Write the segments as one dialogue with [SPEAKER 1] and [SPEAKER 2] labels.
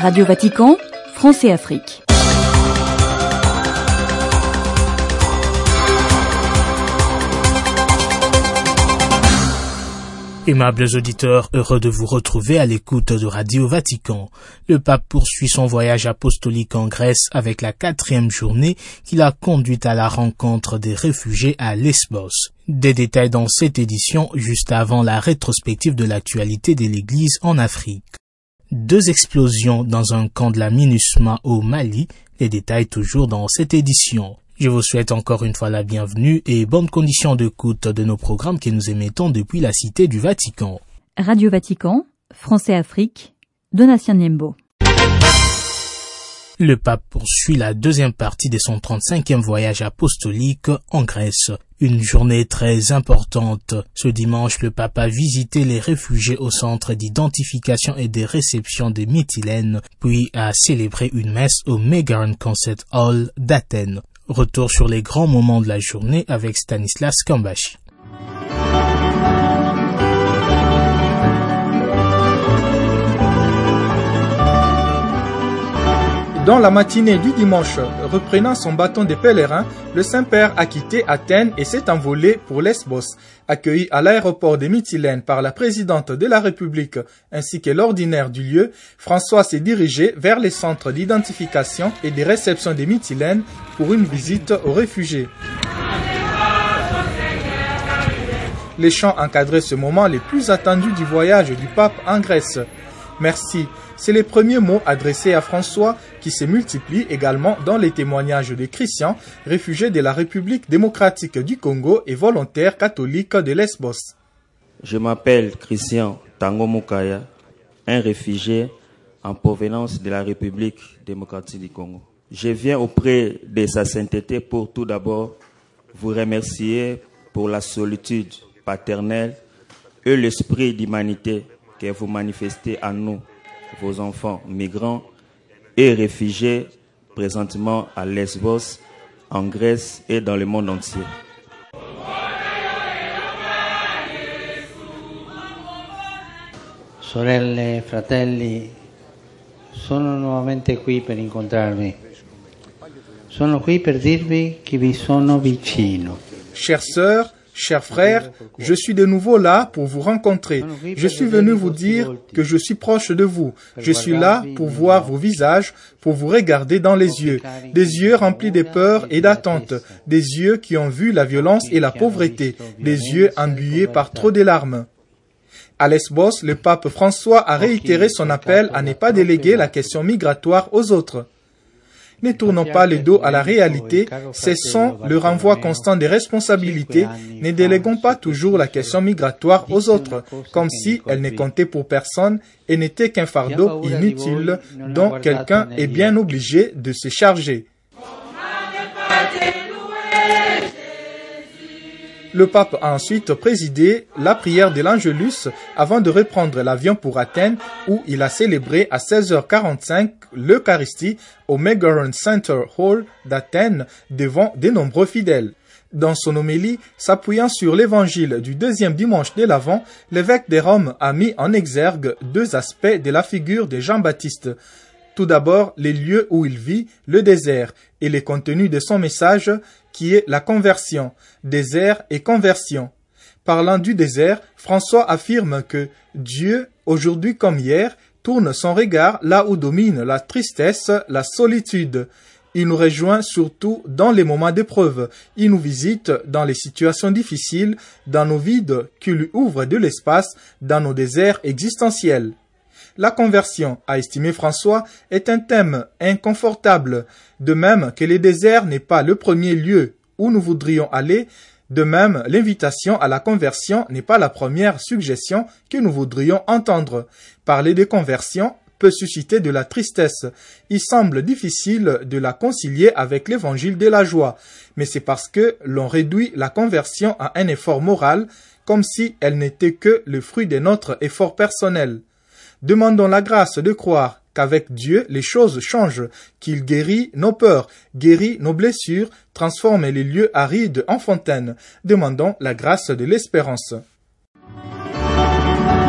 [SPEAKER 1] Radio Vatican, France et Afrique.
[SPEAKER 2] Aimables auditeurs, heureux de vous retrouver à l'écoute de Radio Vatican. Le pape poursuit son voyage apostolique en Grèce avec la 4e journée qui l'a conduit à la rencontre des réfugiés à Lesbos. Des détails dans cette édition, juste avant la rétrospective de l'actualité de l'Église en Afrique. 2 explosions dans un camp de la MINUSMA au Mali, les détails toujours dans cette édition. Je vous souhaite encore une fois la bienvenue et bonnes conditions d'écoute de nos programmes que nous émettons depuis la Cité du Vatican.
[SPEAKER 1] Radio Vatican, France et Afrique, Donatien Niembo.
[SPEAKER 2] Le pape poursuit la 2e partie de son 35e voyage apostolique en Grèce. Une journée très importante. Ce dimanche, le pape a visité les réfugiés au centre d'identification et de réception de Mytilène, puis a célébré une messe au Megaron Concert Hall d'Athènes. Retour sur les grands moments de la journée avec Stanislas Kambashi.
[SPEAKER 3] Dans la matinée du dimanche, reprenant son bâton de pèlerin, le Saint-Père a quitté Athènes et s'est envolé pour Lesbos. Accueilli à l'aéroport de Mytilène par la présidente de la République ainsi que l'ordinaire du lieu, François s'est dirigé vers les centres d'identification et de réception de Mytilène pour une visite aux réfugiés. Les chants encadraient ce moment les plus attendus du voyage du pape en Grèce. Merci. C'est les premiers mots adressés à François qui se multiplient également dans les témoignages des chrétiens réfugiés de la République démocratique du Congo et volontaires catholiques de Lesbos.
[SPEAKER 4] Je m'appelle Christian Tango Mukaya, un réfugié en provenance de la République démocratique du Congo. Je viens auprès de sa sainteté pour tout d'abord vous remercier pour la solitude paternelle et l'esprit d'humanité que vous manifestez à nous, vos enfants migrants et réfugiés présentement à Lesbos, en Grèce et dans le monde entier.
[SPEAKER 5] Sorelle e fratelli, sono nuovamente qui per incontrarvi. Sono qui per dirvi che vi sono vicino.
[SPEAKER 3] Chères sœurs, chers frères, je suis de nouveau là pour vous rencontrer. Je suis venu vous dire que je suis proche de vous. Je suis là pour voir vos visages, pour vous regarder dans les yeux. Des yeux remplis de peur et d'attente. Des yeux qui ont vu la violence et la pauvreté. Des yeux embués par trop de larmes. À Lesbos, le pape François a réitéré son appel à ne pas déléguer la question migratoire aux autres. Ne tournons pas le dos à la réalité, cessons le renvoi constant des responsabilités, ne déléguons pas toujours la question migratoire aux autres, comme si elle ne comptait pour personne et n'était qu'un fardeau inutile dont quelqu'un est bien obligé de se charger. Le pape a ensuite présidé la prière de l'Angelus avant de reprendre l'avion pour Athènes où il a célébré à 16h45 l'Eucharistie au Megaron Center Hall d'Athènes devant de nombreux fidèles. Dans son homélie, s'appuyant sur l'évangile du 2e dimanche de l'Avent, l'évêque de Rome a mis en exergue 2 aspects de la figure de Jean-Baptiste. Tout d'abord, les lieux où il vit, le désert, et le contenu de son message, qui est la conversion, désert et conversion. Parlant du désert, François affirme que Dieu, aujourd'hui comme hier, tourne son regard là où domine la tristesse, la solitude. Il nous rejoint surtout dans les moments d'épreuve. Il nous visite dans les situations difficiles, dans nos vides qui lui ouvrent de l'espace, dans nos déserts existentiels. La conversion, a estimé François, est un thème inconfortable, de même que le désert n'est pas le premier lieu où nous voudrions aller, de même l'invitation à la conversion n'est pas la première suggestion que nous voudrions entendre. Parler de conversion peut susciter de la tristesse. Il semble difficile de la concilier avec l'évangile de la joie, mais c'est parce que l'on réduit la conversion à un effort moral, comme si elle n'était que le fruit de notre effort personnel. Demandons la grâce de croire qu'avec Dieu, les choses changent, qu'il guérit nos peurs, guérit nos blessures, transforme les lieux arides en fontaines. Demandons la grâce de l'espérance.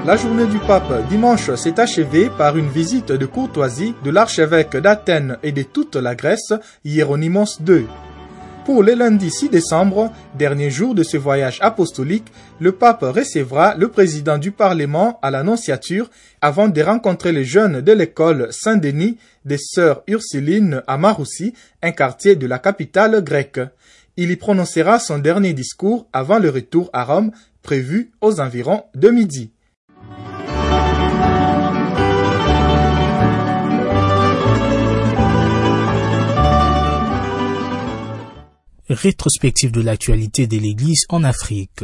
[SPEAKER 3] La journée du pape dimanche s'est achevée par une visite de courtoisie de l'archevêque d'Athènes et de toute la Grèce, Hieronymus II. Pour le lundi 6 décembre, dernier jour de ce voyage apostolique, le pape recevra le président du Parlement à l'Annonciature avant de rencontrer les jeunes de l'école Saint-Denis des Sœurs Ursulines à Maroussi, un quartier de la capitale grecque. Il y prononcera son dernier discours avant le retour à Rome, prévu aux environs de midi.
[SPEAKER 2] Rétrospective de l'actualité de l'Église en Afrique.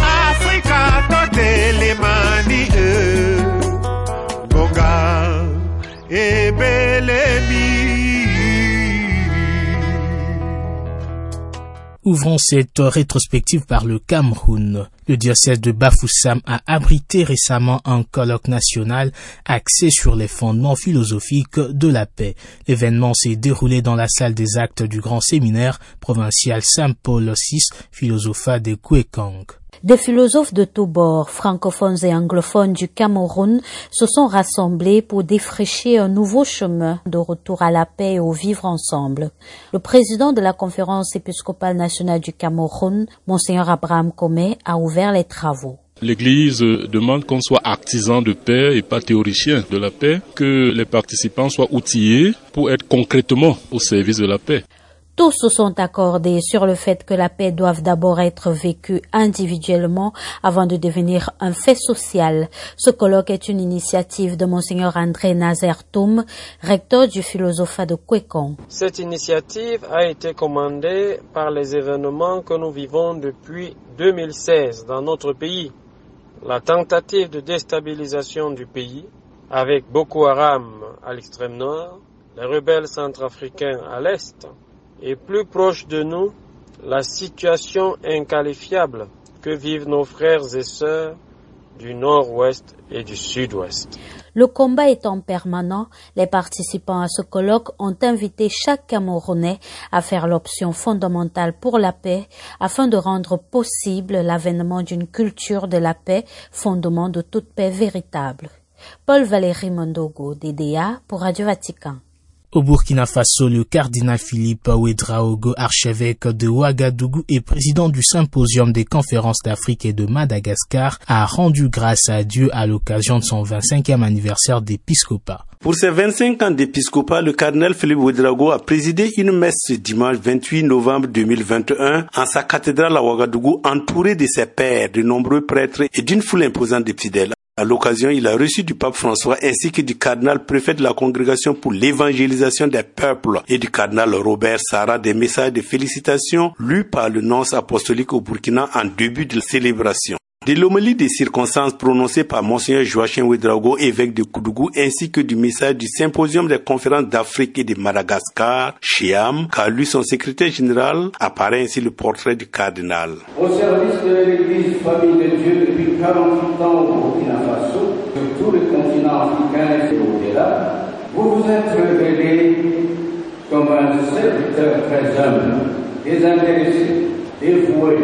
[SPEAKER 2] Ouvrons cette rétrospective par le Cameroun. Le diocèse de Bafoussam a abrité récemment un colloque national axé sur les fondements philosophiques de la paix. L'événement s'est déroulé dans la salle des actes du grand séminaire provincial Saint-Paul VI, Philosophat de Kwekong.
[SPEAKER 6] Des philosophes de tous bords, francophones et anglophones du Cameroun, se sont rassemblés pour défricher un nouveau chemin de retour à la paix et au vivre ensemble. Le président de la Conférence épiscopale nationale du Cameroun, Monseigneur Abraham Comé, a ouvert les travaux.
[SPEAKER 7] L'Église demande qu'on soit artisan de paix et pas théoricien de la paix, que les participants soient outillés pour être concrètement au service de la paix.
[SPEAKER 6] Tous se sont accordés sur le fait que la paix doit d'abord être vécue individuellement avant de devenir un fait social. Ce colloque est une initiative de Monseigneur André Nazer Toum, recteur du Philosophat de Kwekong.
[SPEAKER 8] Cette initiative a été commandée par les événements que nous vivons depuis 2016 dans notre pays. La tentative de déstabilisation du pays avec Boko Haram à l'extrême nord, les rebelles centrafricains à l'est, et plus proche de nous, la situation inqualifiable que vivent nos frères et sœurs du nord-ouest et du sud-ouest.
[SPEAKER 6] Le combat étant permanent, les participants à ce colloque ont invité chaque Camerounais à faire l'option fondamentale pour la paix afin de rendre possible l'avènement d'une culture de la paix, fondement de toute paix véritable. Paul Valéry Mondogo, DDA, pour Radio Vatican.
[SPEAKER 2] Au Burkina Faso, le cardinal Philippe Ouédraogo, archevêque de Ouagadougou et président du symposium des conférences d'Afrique et de Madagascar, a rendu grâce à Dieu à l'occasion de son 25e anniversaire d'épiscopat.
[SPEAKER 9] Pour ses 25 ans d'épiscopat, le cardinal Philippe Ouédraogo a présidé une messe ce dimanche 28 novembre 2021 en sa cathédrale à Ouagadougou, entouré de ses pairs, de nombreux prêtres et d'une foule imposante de fidèles. À l'occasion, il a reçu du pape François ainsi que du cardinal préfet de la congrégation pour l'évangélisation des peuples et du cardinal Robert Sarah des messages de félicitations lus par le nonce apostolique au Burkina en début de la célébration. De l'homélie des circonstances prononcée par Monseigneur Joachim Ouédraogo, évêque de Koudougou, ainsi que du message du symposium des conférences d'Afrique et de Madagascar, Chiam, qu'a lu son secrétaire général, apparaît ainsi le portrait du cardinal.
[SPEAKER 10] Au service de l'Église Famille de Dieu depuis 48 ans au Burkina Faso, sur tout le continent africain et au-delà, vous vous êtes révélé comme un serviteur très humble, désintéressé, dévoué,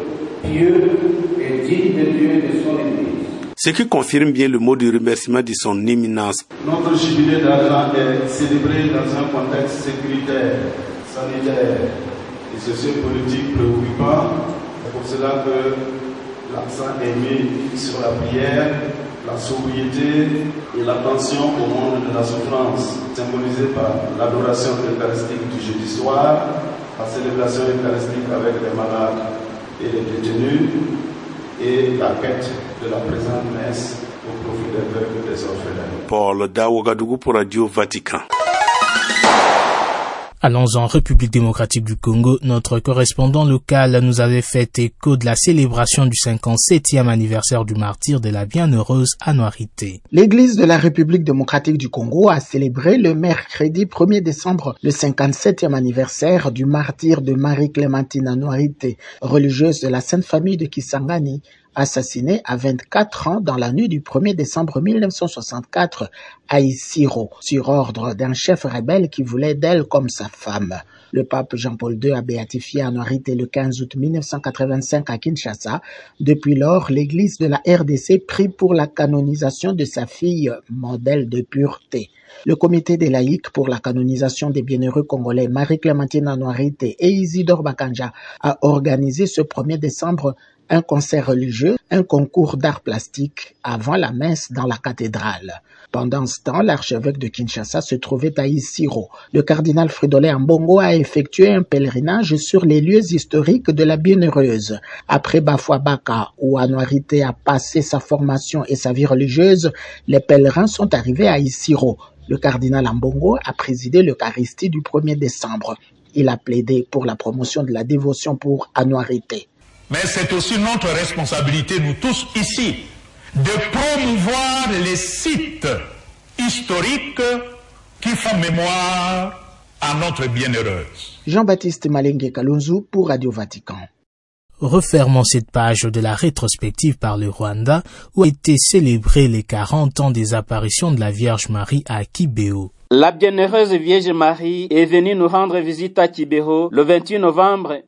[SPEAKER 10] pieux et digne de Dieu et de son Église.
[SPEAKER 9] Ce qui confirme bien le mot de remerciement de son éminence.
[SPEAKER 11] Notre jubilé d'argent est célébré dans un contexte sécuritaire, sanitaire et sociopolitique préoccupant. C'est pour cela que l'accent est mis sur la prière, la sobriété et l'attention au monde de la souffrance, symbolisée par l'adoration eucharistique du jeudi soir, la célébration eucharistique avec les malades et les détenus, et la quête de la présente messe au profit des peuples et des orphelins.
[SPEAKER 9] Paul Ouagadougou pour Radio Vatican.
[SPEAKER 2] Allons en République démocratique du Congo. Notre correspondant local nous avait fait écho de la célébration du 57e anniversaire du martyre de la bienheureuse Anuarité.
[SPEAKER 12] L'Église de la République démocratique du Congo a célébré le mercredi 1er décembre le 57e anniversaire du martyre de Marie-Clémentine Anuarité, religieuse de la Sainte Famille de Kisangani, assassiné à 24 ans dans la nuit du 1er décembre 1964 à Isiro, sur ordre d'un chef rebelle qui voulait d'elle comme sa femme. Le pape Jean-Paul II a béatifié Anouarité le 15 août 1985 à Kinshasa. Depuis lors, l'église de la RDC prie pour la canonisation de sa fille, modèle de pureté. Le comité des laïcs pour la canonisation des bienheureux congolais Marie-Clémentine Anouarité et Isidore Bakanja a organisé ce 1er décembre un concert religieux, un concours d'art plastique avant la messe dans la cathédrale. Pendant ce temps, l'archevêque de Kinshasa se trouvait à Isiro. Le cardinal Fridolin Ambongo a effectué un pèlerinage sur les lieux historiques de la Bienheureuse. Après Bafoua Baka, où Anouarité a passé sa formation et sa vie religieuse, les pèlerins sont arrivés à Isiro. Le cardinal Ambongo a présidé l'Eucharistie du 1er décembre. Il a plaidé pour la promotion de la dévotion pour Anouarité.
[SPEAKER 13] Mais c'est aussi notre responsabilité, nous tous ici, de promouvoir les sites historiques qui font mémoire à notre bienheureuse.
[SPEAKER 12] Jean-Baptiste Malenge Kalunzu pour Radio Vatican.
[SPEAKER 2] Refermons cette page de la rétrospective par le Rwanda où a été célébré les 40 ans des apparitions de la Vierge Marie à Kibeho.
[SPEAKER 14] La bienheureuse Vierge Marie est venue nous rendre visite à Kibeho le 28 novembre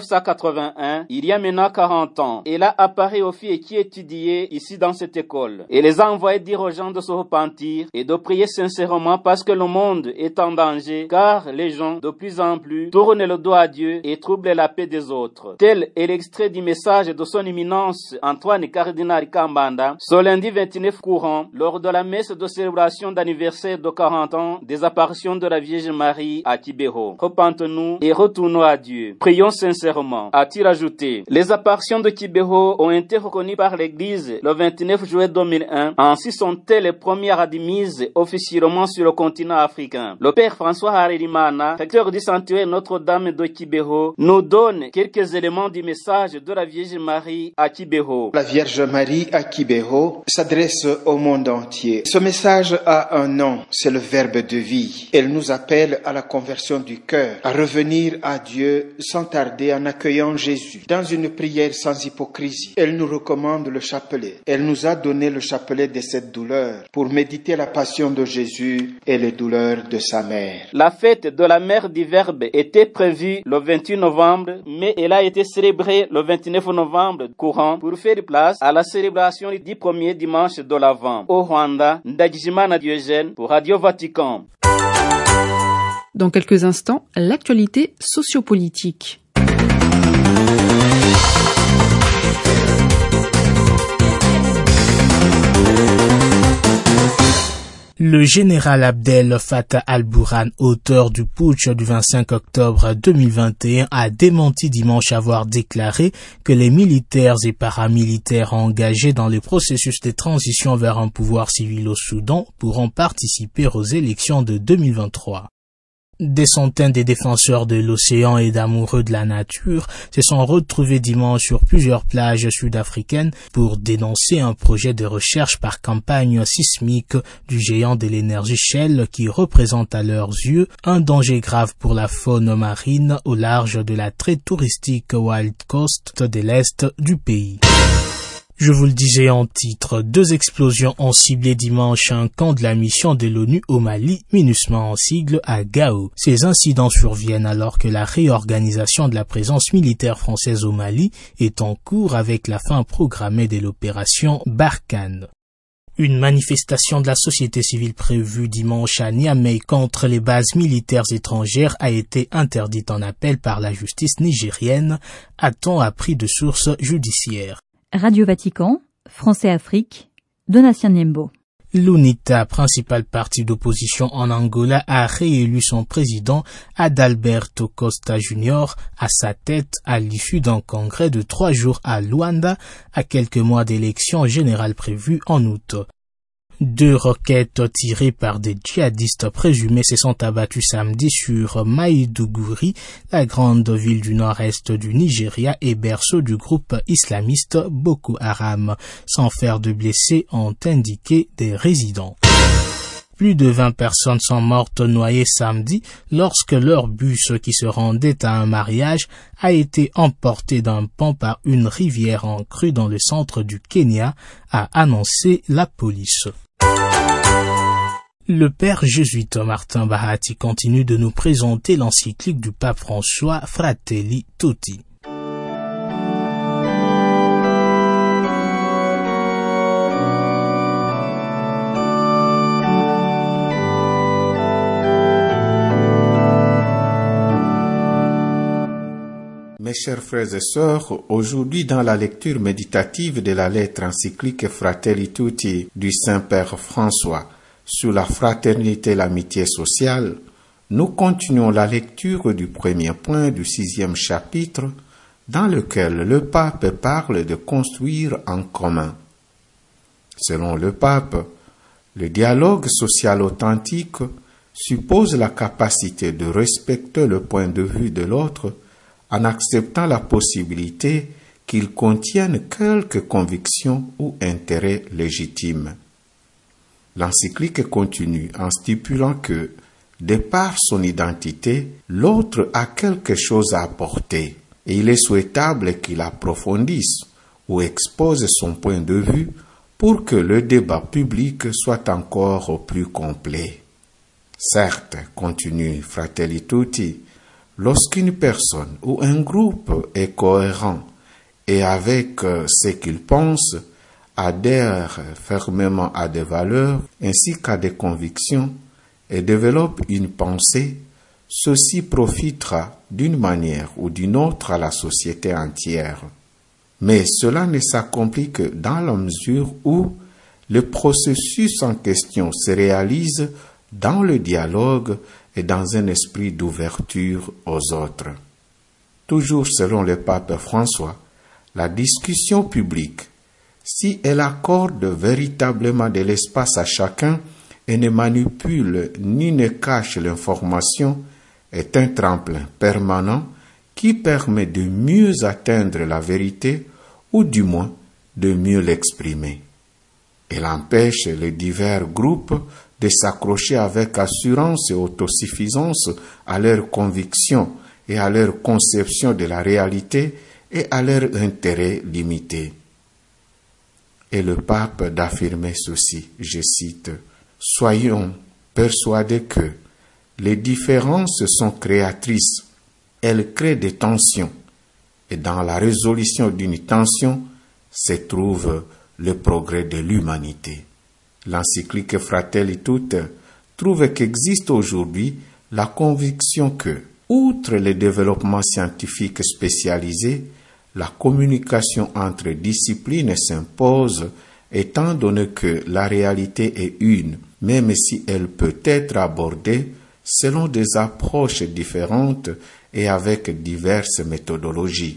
[SPEAKER 14] 1981, il y a maintenant 40 ans. Elle a apparu aux filles qui étudiaient ici dans cette école. Elle les a envoyés dire aux gens de se repentir et de prier sincèrement parce que le monde est en danger, car les gens de plus en plus tournent le dos à Dieu et troublent la paix des autres. Tel est l'extrait du message de son éminence Antoine Cardinal Kambanda ce lundi 29 courant lors de la messe de célébration d'anniversaire de 40 ans des apparitions de la Vierge Marie à Kibeho. Repentons-nous et retournons à Dieu. Prions sincèrement. A-t-il ajouté. Les apparitions de Kibeho ont été reconnues par l'Église le 29 juillet 2001. Ainsi sont-elles les premières admises officiellement sur le continent africain. Le Père François Harerimana, recteur du sanctuaire Notre-Dame de Kibeho, nous donne quelques éléments du message de la Vierge Marie à Kibeho.
[SPEAKER 15] La Vierge Marie à Kibeho s'adresse au monde entier. Ce message a un nom, c'est le Verbe de vie. Elle nous appelle à la conversion du cœur, à revenir à Dieu sans tarder en accueillant Jésus. Dans une prière sans hypocrisie, elle nous recommande le chapelet. Elle nous a donné le chapelet de cette douleur pour méditer la passion de Jésus et les douleurs de sa mère.
[SPEAKER 14] La fête de la mère du Verbe était prévue le 28 novembre, mais elle a été célébrée le 29 novembre courant pour faire place à la célébration du premier dimanche de l'Avent. Au Rwanda, Ndagijimana Diogène pour Radio Vatican.
[SPEAKER 16] Dans quelques instants, l'actualité sociopolitique.
[SPEAKER 2] Le général Abdel Fattah al-Burhan, auteur du putsch du 25 octobre 2021, a démenti dimanche avoir déclaré que les militaires et paramilitaires engagés dans le processus de transition vers un pouvoir civil au Soudan pourront participer aux élections de 2023. Des centaines de défenseurs de l'océan et d'amoureux de la nature se sont retrouvés dimanche sur plusieurs plages sud-africaines pour dénoncer un projet de recherche par campagne sismique du géant de l'énergie Shell qui représente à leurs yeux un danger grave pour la faune marine au large de la très touristique Wild Coast de l'est du pays. Je vous le disais en titre, 2 explosions ont ciblé dimanche un camp de la mission de l'ONU au Mali, MINUSMA en sigle, à Gao. Ces incidents surviennent alors que la réorganisation de la présence militaire française au Mali est en cours avec la fin programmée de l'opération Barkhane. Une manifestation de la société civile prévue dimanche à Niamey contre les bases militaires étrangères a été interdite en appel par la justice nigérienne, a-t-on appris de sources judiciaires.
[SPEAKER 1] Radio Vatican, Français Afrique, Donatien Nembo.
[SPEAKER 2] L'UNITA, principal parti d'opposition en Angola, a réélu son président Adalberto Costa Jr. à sa tête à l'issue d'un congrès de 3 jours à Luanda, à quelques mois d'élections générales prévues en août. 2 roquettes tirées par des djihadistes présumés se sont abattues samedi sur Maïdougouri, la grande ville du nord-est du Nigeria et berceau du groupe islamiste Boko Haram, sans faire de blessés, ont indiqué des résidents. Plus de 20 personnes sont mortes noyées samedi lorsque leur bus qui se rendait à un mariage a été emporté d'un pont par une rivière en crue dans le centre du Kenya, a annoncé la police. Le père jésuite Martin Bahati continue de nous présenter l'encyclique du pape François Fratelli Tutti.
[SPEAKER 17] Mes chers frères et sœurs, aujourd'hui dans la lecture méditative de la lettre encyclique Fratelli Tutti du Saint-Père François sur la fraternité et l'amitié sociale, nous continuons la lecture du premier point du 6e chapitre dans lequel le pape parle de construire en commun. Selon le pape, le dialogue social authentique suppose la capacité de respecter le point de vue de l'autre en acceptant la possibilité qu'il contienne quelques convictions ou intérêts légitimes. L'encyclique continue en stipulant que, de par son identité, l'autre a quelque chose à apporter et il est souhaitable qu'il approfondisse ou expose son point de vue pour que le débat public soit encore plus complet. Certes, continue Fratelli Tutti, lorsqu'une personne ou un groupe est cohérent et avec ce qu'il pense, adhère fermement à des valeurs ainsi qu'à des convictions et développe une pensée, ceci profitera d'une manière ou d'une autre à la société entière. Mais cela ne s'accomplit que dans la mesure où le processus en question se réalise dans le dialogue et dans un esprit d'ouverture aux autres. Toujours selon le pape François, la discussion publique, si elle accorde véritablement de l'espace à chacun et ne manipule ni ne cache l'information, est un tremplin permanent qui permet de mieux atteindre la vérité ou du moins de mieux l'exprimer. Elle empêche les divers groupes de s'accrocher avec assurance et autosuffisance à leurs convictions et à leur conception de la réalité et à leur intérêt limité. Et le pape d'affirmer ceci, je cite, « Soyons persuadés que les différences sont créatrices, elles créent des tensions, et dans la résolution d'une tension se trouve le progrès de l'humanité. » L'encyclique Fratelli Tutti trouve qu'existe aujourd'hui la conviction que, outre les développements scientifiques spécialisés, la communication entre disciplines s'impose étant donné que la réalité est une, même si elle peut être abordée selon des approches différentes et avec diverses méthodologies.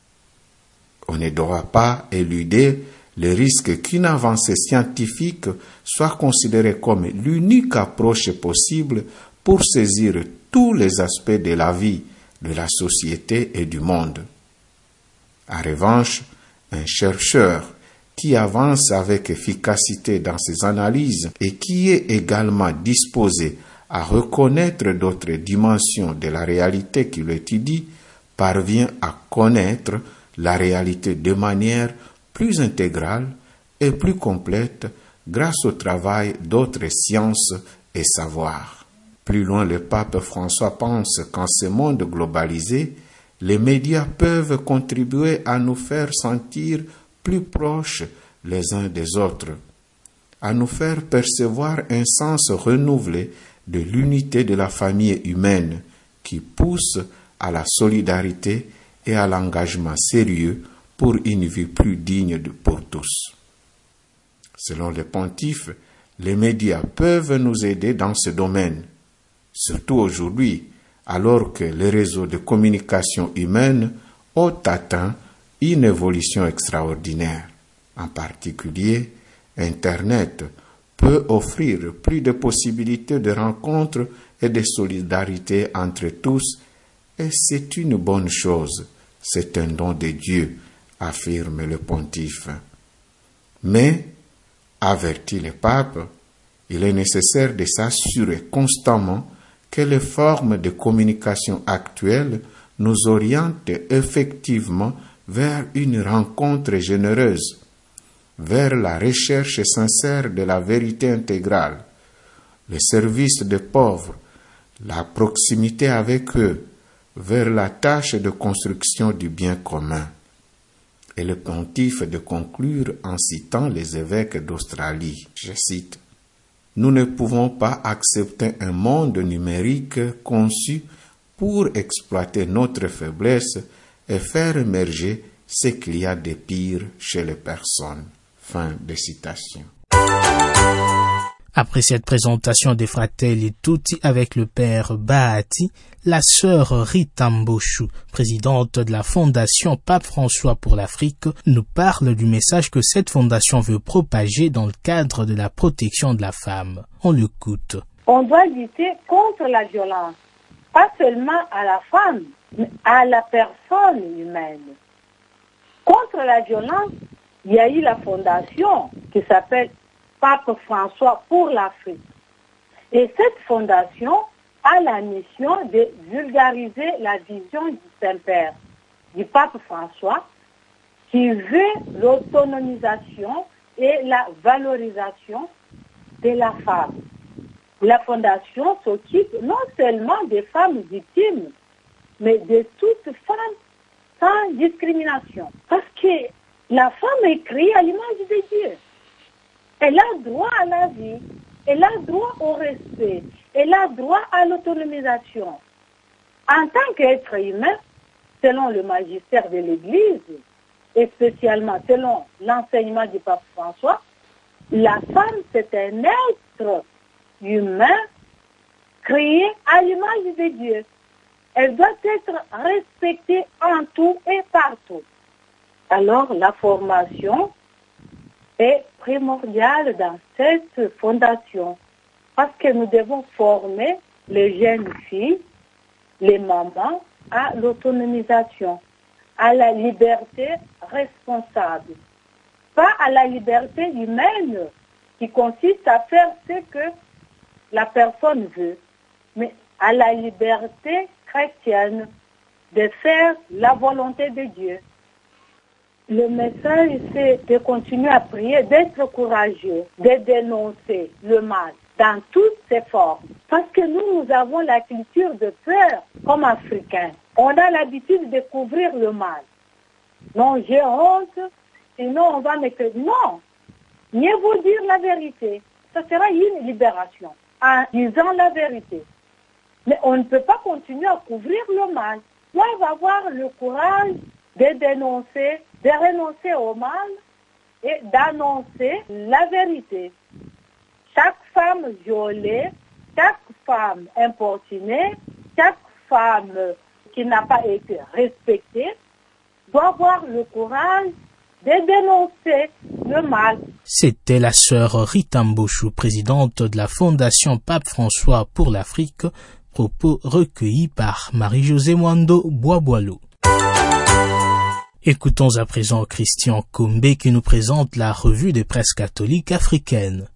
[SPEAKER 17] On ne doit pas éluder le risque qu'une avancée scientifique soit considérée comme l'unique approche possible pour saisir tous les aspects de la vie, de la société et du monde. En revanche, un chercheur qui avance avec efficacité dans ses analyses et qui est également disposé à reconnaître d'autres dimensions de la réalité qu'il étudie, parvient à connaître la réalité de manière plus intégrale et plus complète grâce au travail d'autres sciences et savoirs. Plus loin, le pape François pense qu'en ce monde globalisé, les médias peuvent contribuer à nous faire sentir plus proches les uns des autres, à nous faire percevoir un sens renouvelé de l'unité de la famille humaine qui pousse à la solidarité et à l'engagement sérieux pour une vie plus digne pour tous. Selon le pontife, les médias peuvent nous aider dans ce domaine, surtout aujourd'hui, alors que les réseaux de communication humaine ont atteint une évolution extraordinaire. En particulier, Internet peut offrir plus de possibilités de rencontres et de solidarité entre tous, et c'est une bonne chose, c'est un don de Dieu, affirme le pontife. Mais, avertit le pape, Il est nécessaire de s'assurer constamment que les formes de communication actuelles nous orientent effectivement vers une rencontre généreuse, vers la recherche sincère de la vérité intégrale, le service des pauvres, la proximité avec eux, vers la tâche de construction du bien commun. Et le pontife de conclure en citant les évêques d'Australie. Je cite: « Nous ne pouvons pas accepter un monde numérique conçu pour exploiter notre faiblesse et faire émerger ce qu'il y a de pire chez les personnes. » Fin de citation.
[SPEAKER 2] Après cette présentation des Fratelli Tutti avec le père Bahati, la sœur Rita Mboshu, présidente de la Fondation Pape François pour l'Afrique, nous parle du message que cette fondation veut propager dans le cadre de la protection de la femme. On l'écoute.
[SPEAKER 18] On doit lutter contre la violence, pas seulement à la femme, mais à la personne humaine. Contre la violence, il y a eu la fondation qui s'appelle Pape François pour l'Afrique. Et cette fondation a la mission de vulgariser la vision du Saint-Père, du Pape François, qui veut l'autonomisation et la valorisation de la femme. La fondation s'occupe non seulement des femmes victimes, mais de toute femme sans discrimination. Parce que la femme est créée à l'image de Dieu. Elle a droit à la vie, elle a droit au respect, elle a droit à l'autonomisation. En tant qu'être humain, selon le magistère de l'Église, et spécialement selon l'enseignement du pape François, la femme c'est un être humain créé à l'image de Dieu. Elle doit être respectée en tout et partout. Alors la formation est primordiale dans cette fondation parce que nous devons former les jeunes filles, les mamans à l'autonomisation, à la liberté responsable, pas à la liberté humaine qui consiste à faire ce que la personne veut, mais à la liberté chrétienne de faire la volonté de Dieu. Le message, c'est de continuer à prier, d'être courageux, de dénoncer le mal dans toutes ses formes. Parce que nous avons la culture de peur comme Africains. On a l'habitude de couvrir le mal. Non, j'ai honte, sinon on va me faire. Non, mieux vaut dire la vérité. Ça sera une libération en disant la vérité. Mais on ne peut pas continuer à couvrir le mal. Moi, on va avoir le courage de dénoncer, de renoncer au mal et d'annoncer la vérité. Chaque femme violée, chaque femme importunée, chaque femme qui n'a pas été respectée doit avoir le courage de dénoncer le mal.
[SPEAKER 2] C'était la sœur Rita Mboshu, présidente de la Fondation Pape François pour l'Afrique, propos recueillis par Marie-Josée Mwando Boisboileau. Écoutons à présent Christian Kombe qui nous présente la revue des presses catholiques africaines.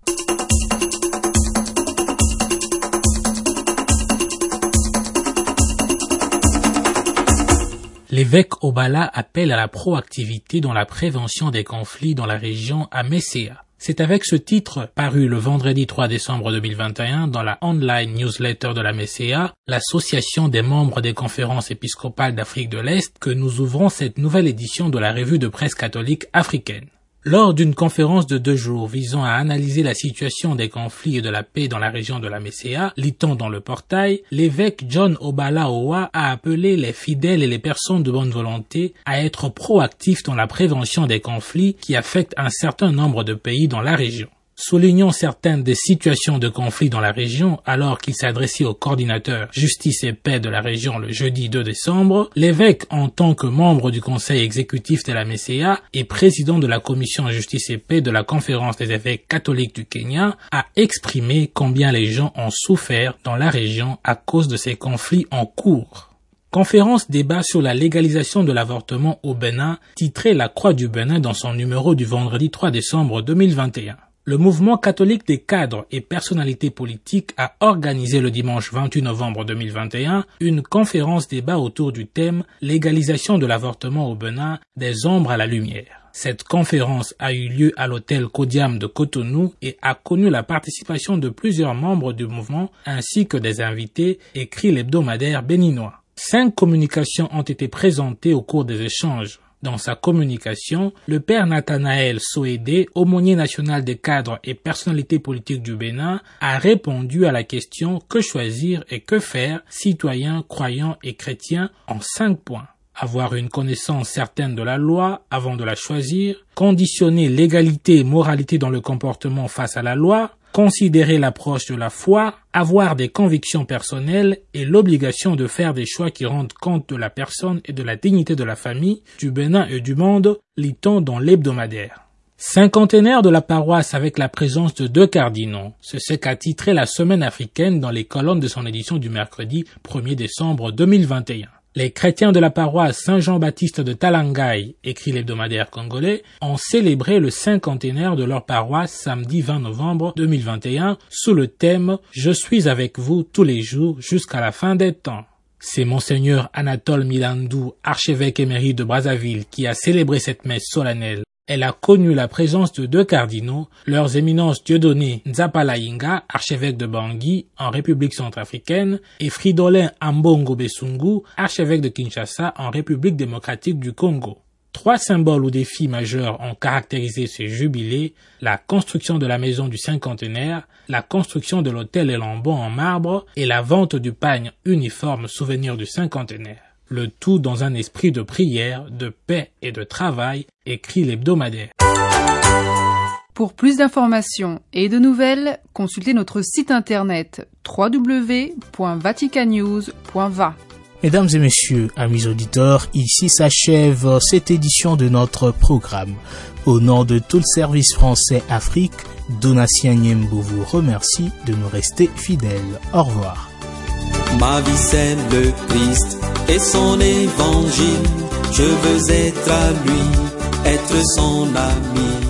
[SPEAKER 19] L'évêque Obala appelle à la proactivité dans la prévention des conflits dans la région à Messéa. C'est avec ce titre, paru le vendredi 3 décembre 2021 dans la online newsletter de la Messéa, l'association des membres des conférences épiscopales d'Afrique de l'Est, que nous ouvrons cette nouvelle édition de la revue de presse catholique africaine. Lors d'une conférence de 2 jours visant à analyser la situation des conflits et de la paix dans la région de la Messéa, lit-on dans le portail, l'évêque John Obala Owa a appelé les fidèles et les personnes de bonne volonté à être proactifs dans la prévention des conflits qui affectent un certain nombre de pays dans la région. Soulignant certaines des situations de conflit dans la région alors qu'il s'adressait au coordinateur Justice et Paix de la région le jeudi 2 décembre, l'évêque, en tant que membre du conseil exécutif de la Messéa et président de la commission Justice et Paix de la conférence des évêques catholiques du Kenya, a exprimé combien les gens ont souffert dans la région à cause de ces conflits en cours. Conférence débat sur la légalisation de l'avortement au Bénin, titré La Croix du Bénin dans son numéro du vendredi 3 décembre 2021. Le mouvement catholique des cadres et personnalités politiques a organisé le dimanche 28 novembre 2021 une conférence débat autour du thème « Légalisation de l'avortement au Bénin, des ombres à la lumière ». Cette conférence a eu lieu à l'hôtel Kodiam de Cotonou et a connu la participation de plusieurs membres du mouvement ainsi que des invités, écrit l'hebdomadaire béninois. 5 communications ont été présentées au cours des échanges. Dans sa communication, le père Nathanaël Soédé, aumônier national des cadres et personnalités politiques du Bénin, a répondu à la question « Que choisir et que faire, citoyens, croyants et chrétiens ?» en 5 points. Avoir une connaissance certaine de la loi avant de la choisir, conditionner l'égalité et moralité dans le comportement face à la loi, considérer l'approche de la foi, avoir des convictions personnelles et l'obligation de faire des choix qui rendent compte de la personne et de la dignité de la famille, du Bénin et du monde, lit-on dans l'hebdomadaire. Cinquantenaire de la paroisse avec la présence de 2 cardinaux, c'est ce qu'a titré la Semaine africaine dans les colonnes de son édition du mercredi 1er décembre 2021. Les chrétiens de la paroisse Saint-Jean-Baptiste de Talangaï, écrit l'hebdomadaire congolais, ont célébré le cinquantenaire de leur paroisse samedi 20 novembre 2021 sous le thème « Je suis avec vous tous les jours jusqu'à la fin des temps ». C'est Monseigneur Anatole Milandou, archevêque émérite de Brazzaville, qui a célébré cette messe solennelle. Elle a connu la présence de 2 cardinaux, leurs éminences Dieudonné Nzapalainga, archevêque de Bangui, en République centrafricaine, et Fridolin Ambongo Besungu, archevêque de Kinshasa, en République démocratique du Congo. 3 symboles ou défis majeurs ont caractérisé ce jubilé: la construction de la maison du cinquantenaire, la construction de l'hôtel Elambon en marbre et la vente du pagne uniforme souvenir du cinquantenaire. Le tout dans un esprit de prière, de paix et de travail, écrit l'hebdomadaire.
[SPEAKER 16] Pour plus d'informations et de nouvelles, consultez notre site internet www.vaticannews.va.
[SPEAKER 2] Mesdames et messieurs, amis auditeurs, ici s'achève cette édition de notre programme. Au nom de tout le service français Afrique, Donatien Niembo vous remercie de nous rester fidèles. Au revoir.
[SPEAKER 20] Ma vie c'est le Christ et son évangile. Je veux être à lui, être son ami.